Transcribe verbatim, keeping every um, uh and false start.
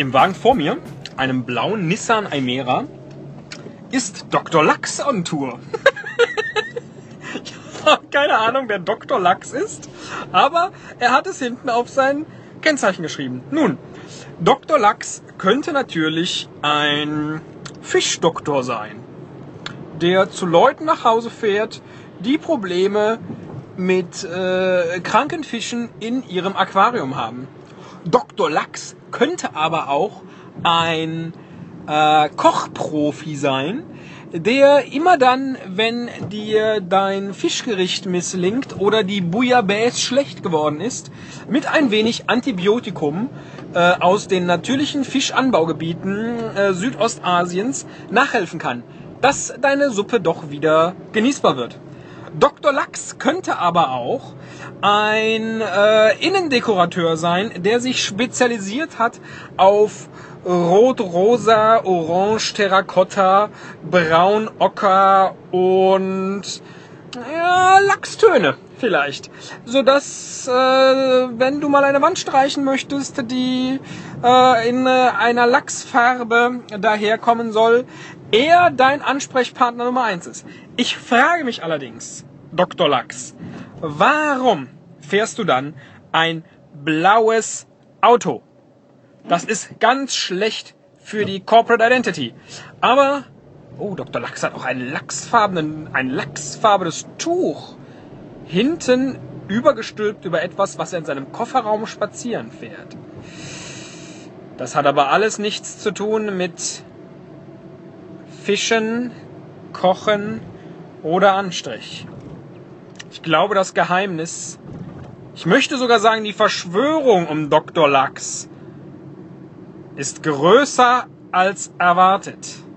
dem Wagen vor mir, einem blauen Nissan Almera, ist Doktor Lachs on Tour. Ich habe keine Ahnung, wer Doktor Lachs ist, aber er hat es hinten auf sein Kennzeichen geschrieben. Nun, Doktor Lachs könnte natürlich ein Fischdoktor sein, der zu Leuten nach Hause fährt, die Probleme mit äh, kranken Fischen in ihrem Aquarium haben. Doktor Lachs könnte aber auch ein äh, Kochprofi sein, der immer dann, wenn dir dein Fischgericht misslingt oder die Bouillabaisse schlecht geworden ist, mit ein wenig Antibiotikum äh, aus den natürlichen Fischanbaugebieten äh, Südostasiens nachhelfen kann, dass deine Suppe doch wieder genießbar wird. Doktor Lachs könnte aber auch ein äh, Innendekorateur sein, der sich spezialisiert hat auf Rot, Rosa, Orange, Terrakotta, Braun, Ocker und ja, Lachstöne vielleicht. Sodass, äh, wenn du mal eine Wand streichen möchtest, die äh, in äh, einer Lachsfarbe daherkommen soll, er dein Ansprechpartner Nummer eins ist. Ich frage mich allerdings, Doktor Lachs, warum fährst du dann ein blaues Auto? Das ist ganz schlecht für die Corporate Identity. Aber, oh, Doktor Lachs hat auch ein lachsfarbenen, ein lachsfarbenes Tuch hinten übergestülpt über etwas, was er in seinem Kofferraum spazieren fährt. Das hat aber alles nichts zu tun mit Fischen, Kochen oder Anstrich. Ich glaube, das Geheimnis, ich möchte sogar sagen, die Verschwörung um Doktor Lachs ist größer als erwartet.